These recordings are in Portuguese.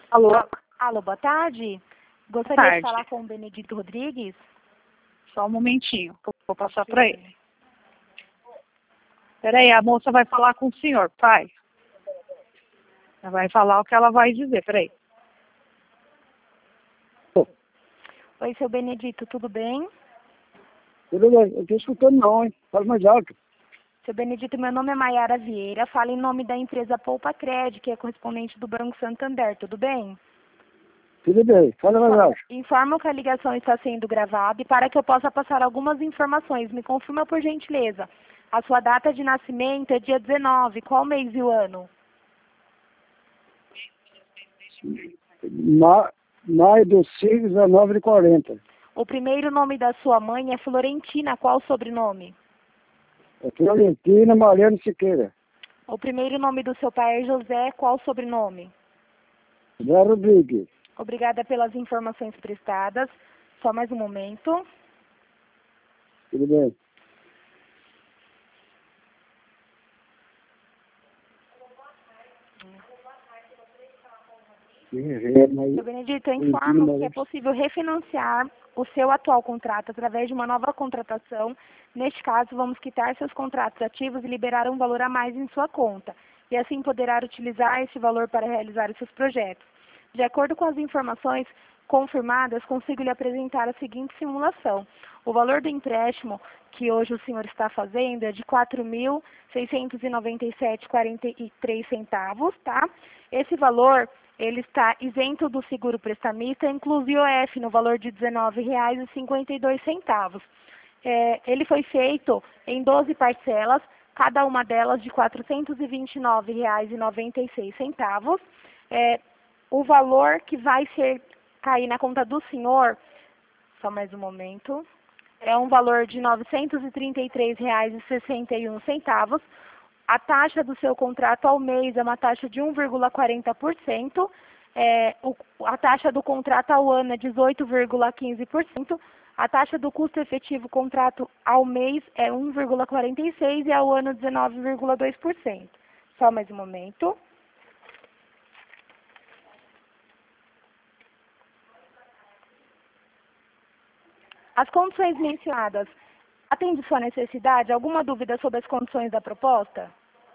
Alô? Alô, boa tarde. Gostaria Boa tarde. de falar com o Benedito Rodrigues. Só um momentinho, que eu vou passar para ele. Peraí, a moça vai falar com o senhor, pai. Ela vai falar o que ela vai dizer, peraí. Oi, seu Benedito, tudo bem? Tudo bem, eu estou escutando não, hein? Fala mais alto. Seu Benedito, meu nome é Maiara Vieira, falo em nome da empresa Poupa Cred, que é correspondente do Banco Santander, tudo bem? Tudo bem, fala mais alto. Informo que a ligação está sendo gravada e para que eu possa passar algumas informações, me confirma por gentileza. A sua data de nascimento é dia 19, qual mês e o ano? Maio do 5, 19 de 40. O primeiro nome da sua mãe é Florentina, qual o sobrenome? É Florentina Mariano Siqueira. O primeiro nome do seu pai é José, qual o sobrenome? Zé Rodrigues. Obrigada pelas informações prestadas. Só mais um momento. Tudo bem. Seu Benedito, eu informo que é possível refinanciar o seu atual contrato através de uma nova contratação. Neste caso, vamos quitar seus contratos ativos e liberar um valor a mais em sua conta. E assim poderá utilizar esse valor para realizar os seus projetos. De acordo com as informações confirmadas, consigo lhe apresentar a seguinte simulação. O valor do empréstimo que hoje o senhor está fazendo é de R$ 4.697,43 tá? Esse valor, ele está isento do seguro prestamista, inclusive IOF, no valor de R$ 19,52. Ele foi feito em 12 parcelas, cada uma delas de R$ 429,96. O valor que vai cair na conta do senhor, só mais um momento, é um valor de R$ 933,61. A taxa do seu contrato ao mês é uma taxa de 1,40%. A taxa do contrato ao ano é 18,15%. A taxa do custo efetivo contrato ao mês é 1,46% e ao ano 19,2%. Só mais um momento. As condições mencionadas atendem sua necessidade? Alguma dúvida sobre as condições da proposta?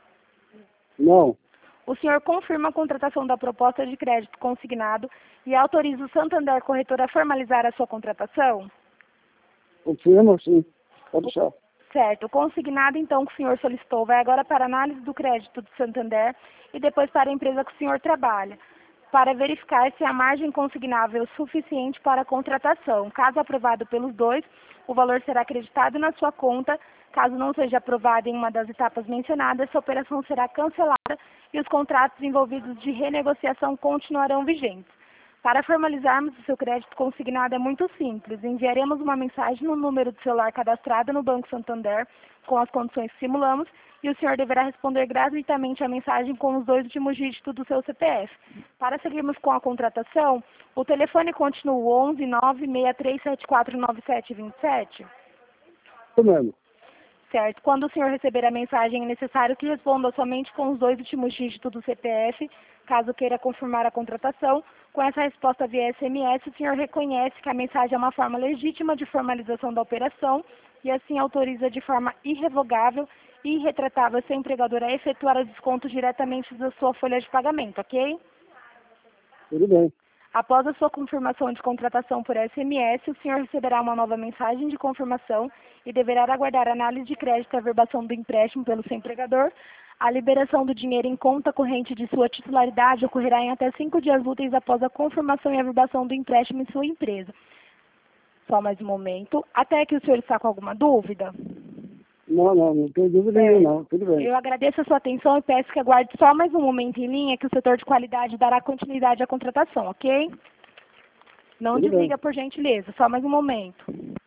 Não. O senhor confirma a contratação da proposta de crédito consignado e autoriza o Santander Corretora a formalizar a sua contratação? Confirma, sim. Pode deixar. Certo. O consignado, então, que o senhor solicitou vai agora para a análise do crédito do Santander e depois para a empresa que o senhor trabalha, para verificar se a margem consignável é suficiente para a contratação. Caso aprovado pelos dois, o valor será acreditado na sua conta. Caso não seja aprovado em uma das etapas mencionadas, essa operação será cancelada e os contratos envolvidos de renegociação continuarão vigentes. Para formalizarmos o seu crédito consignado é muito simples. Enviaremos uma mensagem no número de celular cadastrado no Banco Santander com as condições que simulamos e o senhor deverá responder gratuitamente a mensagem com os 2 últimos dígitos do seu CPF. Para seguirmos com a contratação, o telefone continua 11 96374 9727. Isso mesmo. Certo. Quando o senhor receber a mensagem, é necessário que responda somente com os 2 últimos dígitos do CPF, caso queira confirmar a contratação. Com essa resposta via SMS, o senhor reconhece que a mensagem é uma forma legítima de formalização da operação e assim autoriza de forma irrevogável e irretratável seu empregador a efetuar o desconto diretamente da sua folha de pagamento, ok? Tudo bem. Após a sua confirmação de contratação por SMS, o senhor receberá uma nova mensagem de confirmação e deverá aguardar a análise de crédito e a verbação do empréstimo pelo seu empregador. A liberação do dinheiro em conta corrente de sua titularidade ocorrerá em até 5 dias úteis após a confirmação e a verbação do empréstimo em sua empresa. Só mais um momento. Até que o senhor está com alguma dúvida? Não tem dúvida nenhuma, não. Tudo bem. Eu agradeço a sua atenção e peço que aguarde só mais um momento em linha que o setor de qualidade dará continuidade à contratação, ok? Não Tudo desliga, bem. por gentileza. Só mais um momento.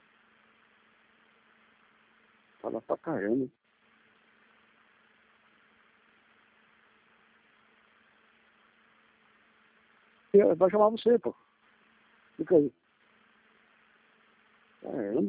Fala pra caramba. Vai chamar você, pô. Fica aí. Caramba.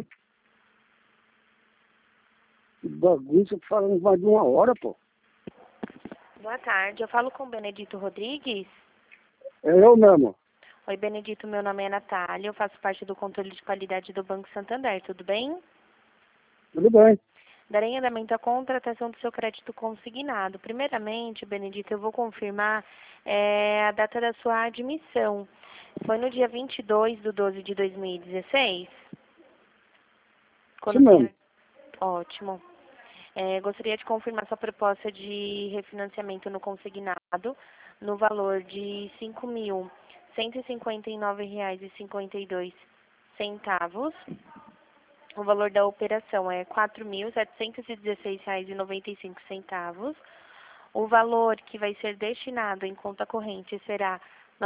Que bagunça, falando mais de 1 hora, pô. Boa tarde, eu falo com o Benedito Rodrigues. É eu mesmo. Oi, Benedito, meu nome é Natália, eu faço parte do controle de qualidade do Banco Santander, tudo bem? Tudo bem. Darei andamento à contratação do seu crédito consignado. Primeiramente, Benedito, eu vou confirmar a data da sua admissão. Foi no dia 22/12/2016? Isso mesmo. Ótimo. Gostaria de confirmar sua proposta de refinanciamento no consignado no valor de R$ 5.159,52. O valor da operação é R$ 4.716,95. O valor que vai ser destinado em conta corrente será R$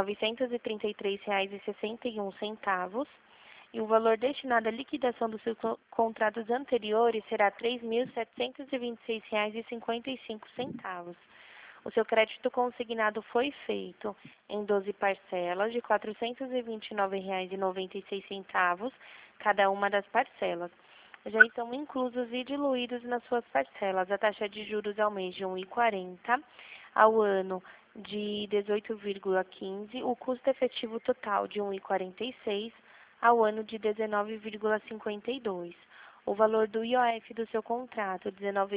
933,61. E o valor destinado à liquidação dos seus contratos anteriores será R$ 3.726,55. O seu crédito consignado foi feito em 12 parcelas de R$ 429,96, cada uma das parcelas. Já estão inclusos e diluídos nas suas parcelas a taxa de juros ao mês de 1,40, ao ano de 18,15, o custo efetivo total de 1,46, ao ano de 19,52. O valor do IOF do seu contrato, R$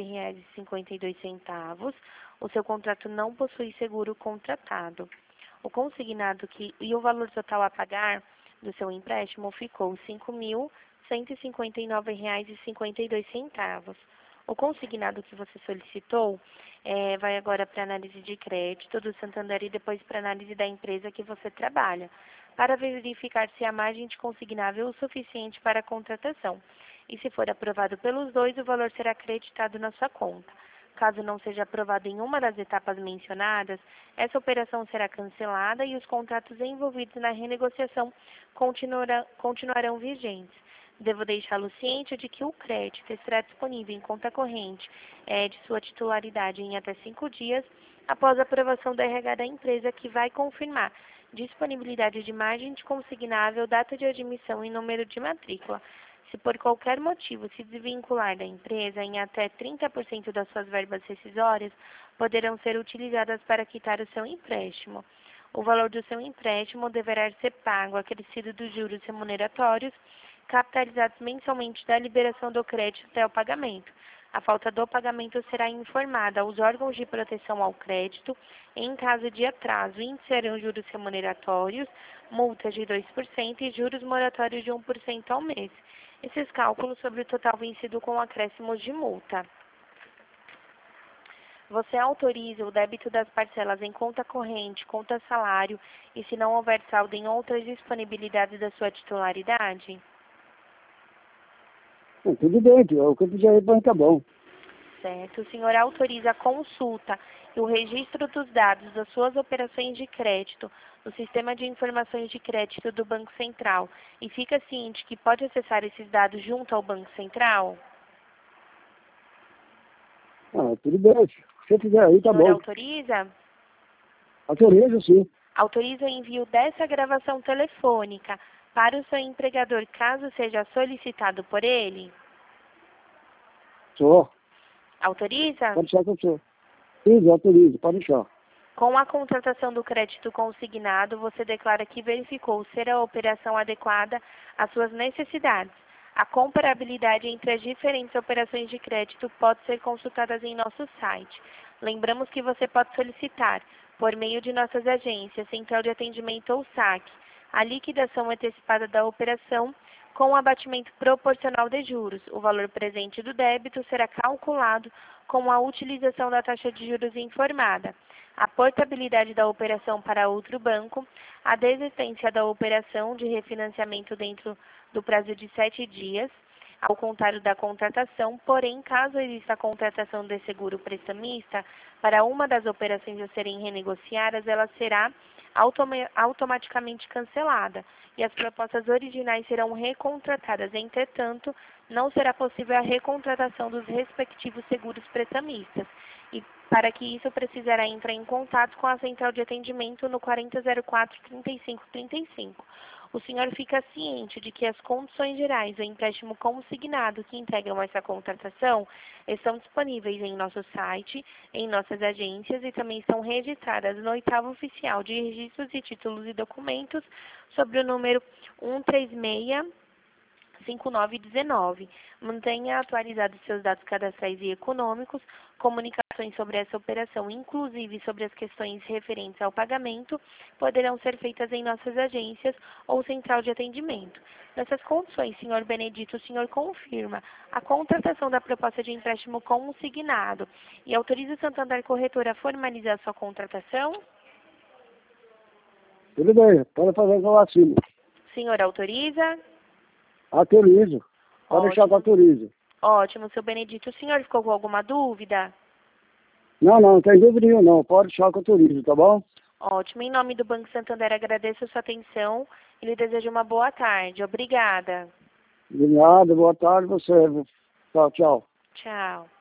19,52. O seu contrato não possui seguro contratado. O consignado e o valor total a pagar do seu empréstimo ficou R$ 5.159,52. O consignado que você solicitou vai agora para análise de crédito do Santander e depois para análise da empresa que você trabalha, para verificar se a margem de consignável é o suficiente para a contratação. E se for aprovado pelos dois, o valor será acreditado na sua conta. Caso não seja aprovado em uma das etapas mencionadas, essa operação será cancelada e os contratos envolvidos na renegociação continuarão vigentes. Devo deixá-lo ciente de que o crédito estará disponível em conta corrente de sua titularidade em até 5 dias após a aprovação do RH da empresa, que vai confirmar disponibilidade de margem de consignável, data de admissão e número de matrícula. Se por qualquer motivo se desvincular da empresa, em até 30% das suas verbas rescisórias poderão ser utilizadas para quitar o seu empréstimo. O valor do seu empréstimo deverá ser pago acrescido dos juros remuneratórios, capitalizados mensalmente da liberação do crédito até o pagamento. A falta do pagamento será informada aos órgãos de proteção ao crédito. Em caso de atraso, iniciarão juros remuneratórios, multas de 2% e juros moratórios de 1% ao mês. Esses cálculos sobre o total vencido com acréscimos de multa. Você autoriza o débito das parcelas em conta corrente, conta salário e, se não houver saldo, em outras disponibilidades da sua titularidade? Tudo bem, o que eu fizer aí tá bom. Certo. O senhor autoriza a consulta e o registro dos dados das suas operações de crédito no Sistema de Informações de Crédito do Banco Central e fica ciente que pode acessar esses dados junto ao Banco Central? Tudo bem. Se você fizer aí, tá bom. O senhor autoriza? Autorizo, sim. Autoriza o envio dessa gravação telefônica para o seu empregador, caso seja solicitado por ele? Sou. Autoriza? Pode deixar que eu sou. Sim, autorizo, pode deixar. Com a contratação do crédito consignado, você declara que verificou ser a operação adequada às suas necessidades. A comparabilidade entre as diferentes operações de crédito pode ser consultada em nosso site. Lembramos que você pode solicitar, por meio de nossas agências, Central de Atendimento ou SAC, a liquidação antecipada da operação com abatimento proporcional de juros. O valor presente do débito será calculado com a utilização da taxa de juros informada. A portabilidade da operação para outro banco, a desistência da operação de refinanciamento dentro do prazo de 7 dias, ao contrário da contratação, porém, caso exista a contratação de seguro prestamista, para uma das operações a serem renegociadas, ela será automaticamente cancelada e as propostas originais serão recontratadas. Entretanto, não será possível a recontratação dos respectivos seguros prestamistas. E para que isso, precisará entrar em contato com a Central de Atendimento no 4004-3535. O senhor fica ciente de que as condições gerais do empréstimo consignado que integram essa contratação estão disponíveis em nosso site, em nossas agências e também estão registradas no 8º Oficial de Registros de Títulos e Documentos sobre o número 136-5919. Mantenha atualizados seus dados cadastrais e econômicos, comunicações sobre essa operação, inclusive sobre as questões referentes ao pagamento, poderão ser feitas em nossas agências ou central de atendimento. Nessas condições, senhor Benedito, o senhor confirma a contratação da proposta de empréstimo consignado e autoriza o Santander Corretora a formalizar sua contratação? Tudo bem, pode fazer com a assino. Senhor autoriza? Autorizo. Pode deixar que autorizo. Ótimo, seu Benedito. O senhor ficou com alguma dúvida? Não tem dúvida nenhuma não. Pode deixar que autorizo, tá bom? Ótimo. Em nome do Banco Santander, agradeço a sua atenção e lhe desejo uma boa tarde. Obrigada. De nada, boa tarde você. Tchau, tchau. Tchau.